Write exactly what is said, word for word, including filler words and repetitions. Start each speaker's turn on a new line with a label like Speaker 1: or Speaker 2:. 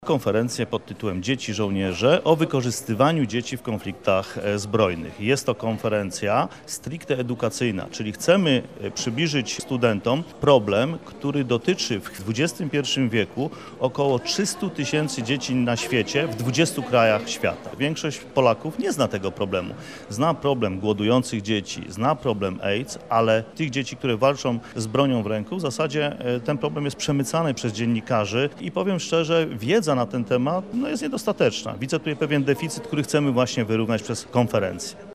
Speaker 1: Konferencję pod tytułem Dzieci żołnierze o wykorzystywaniu dzieci w konfliktach zbrojnych. Jest to konferencja stricte edukacyjna, czyli chcemy przybliżyć studentom problem, który dotyczy w dwudziestym pierwszym wieku około trzystu tysięcy dzieci na świecie w dwudziestu krajach świata. Większość Polaków nie zna tego problemu. Zna problem głodujących dzieci, zna problem AIDS, ale tych dzieci, które walczą z bronią w ręku, w zasadzie ten problem jest przemycany przez dziennikarzy i powiem szczerze, wiedza na ten temat no, jest niedostateczna. Widzę tutaj pewien deficyt, który chcemy właśnie wyrównać przez konferencję.